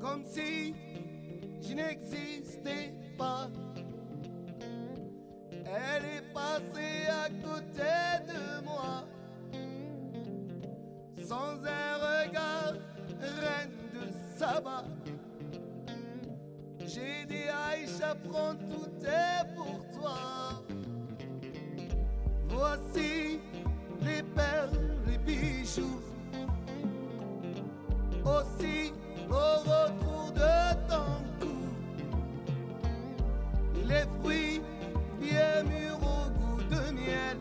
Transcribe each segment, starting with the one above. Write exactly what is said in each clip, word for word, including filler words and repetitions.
comme si je n'existais pas. Elle est passée à côté de moi, sans un regard, reine de Saba. J'ai dit Aïcha, prends tout est pour toi. Voici les perles, les bijoux, aussi au retour de ton cou, les fruits bien mûrs au goût de miel.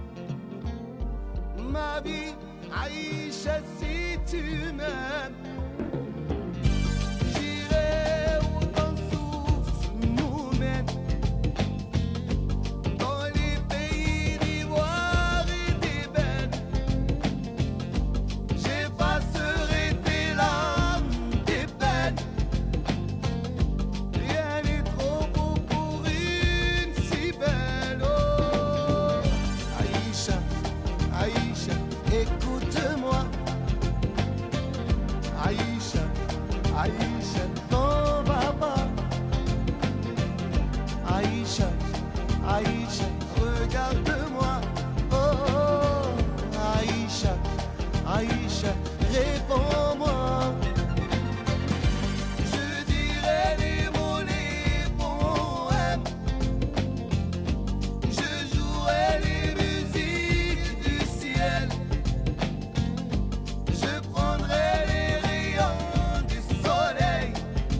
Ma vie, Aïcha, si tu m'aimes, j'irai où ton souffle nous mène, dans les pays d'ivoire et d'ébène. J'effacerai tes larmes, tes peines. Rien n'est trop beau pour une si belle. Oh, Aïcha, Aïcha, écoute-moi. Aïcha, Aïcha, t'en vas pas. Aïcha, Aïcha, regarde-moi. Oh, Aïcha, Aïcha, réponds-moi. Je dirai les mots, les poèmes. Je jouerai les musiques du ciel. Je prendrai les rayons du soleil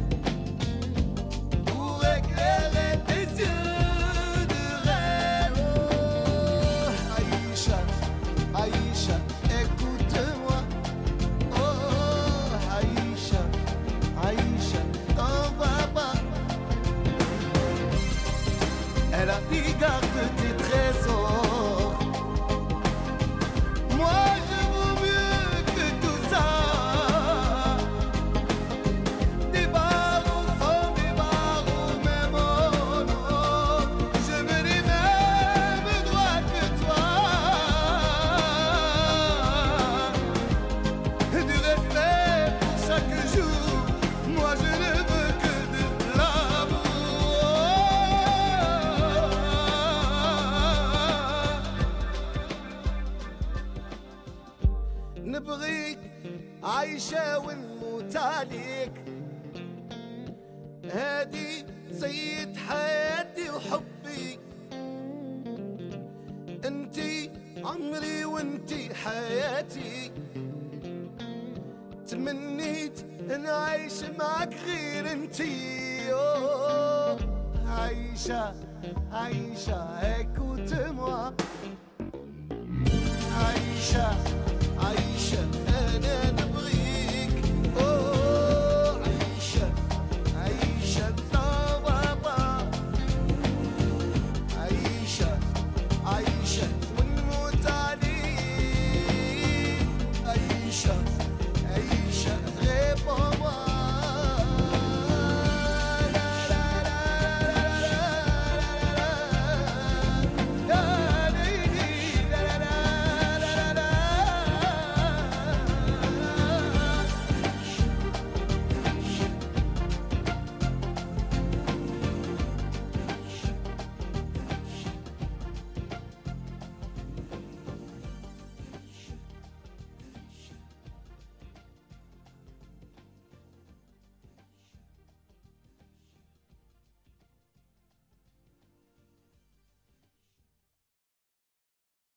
pour éclairer tes yeux de rêve. Oh, Aïcha, Aïcha, écoute-moi. Oh, Aïcha, Aïcha, t'en vas pas. Elle a dit garde tes trésors. Moi je vaux mieux que tout ça. Des barreaux sont des barreaux, même oh non. Je veux les mêmes droits que toi. Du respect pour chaque jour. Moi je ne veux que de l'amour. نبغيك عايشة ونموت عليك. هادي سيد حياتي وحبي. انتي عمري وانتي حياتي. تمنيت نعيش معك غير انتي. أوه، عايشة عايشة écoute-moi. Aïcha.